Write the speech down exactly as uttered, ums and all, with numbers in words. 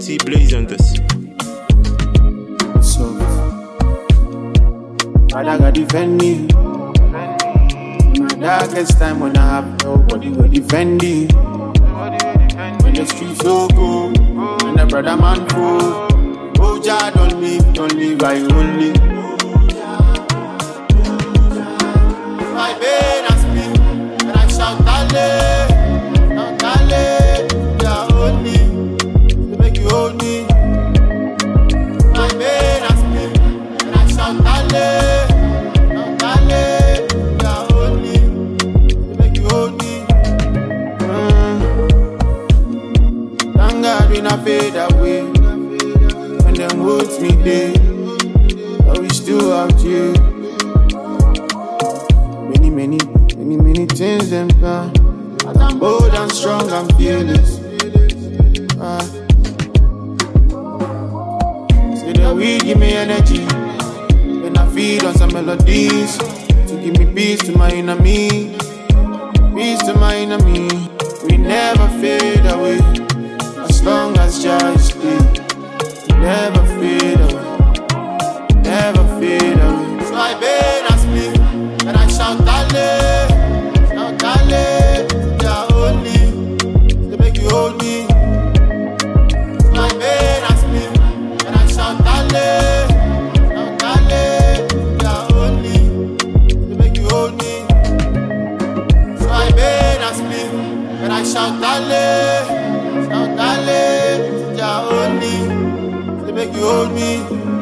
T Blaze on this. So, Father God defend me. My darkest time when I have nobody will defend me. When the streets so cold, when the brother man cold. Oh Jah, don't leave, don't leave, I only. My pain has me, and I shout Ale, shout Ale, Jah only, to make you hold me. My pain has me, and I shout Ale, shout Ale, Jah only, to make you hold me. Mm. Thank God we not fade away. When them words me day, but we still out here. Many, many, many, many things them plan. But I'm bold and strong and fearless. Ah. Say the weed give me energy. When I feed on some melodies, to give me peace to my enemy. Peace to my enemy. We never fade away, as long as Jah is there. Never fade away, never fade away. So I beg and speak, and I shout Ale, shout Ale, Jah only, to make you hold me. So I beg and speak, and I shout Ale, shout Ale, Jah only, to make you hold me. So I beg and speak, and I shout Ale, shout Ale, Jah only, to make you hold me.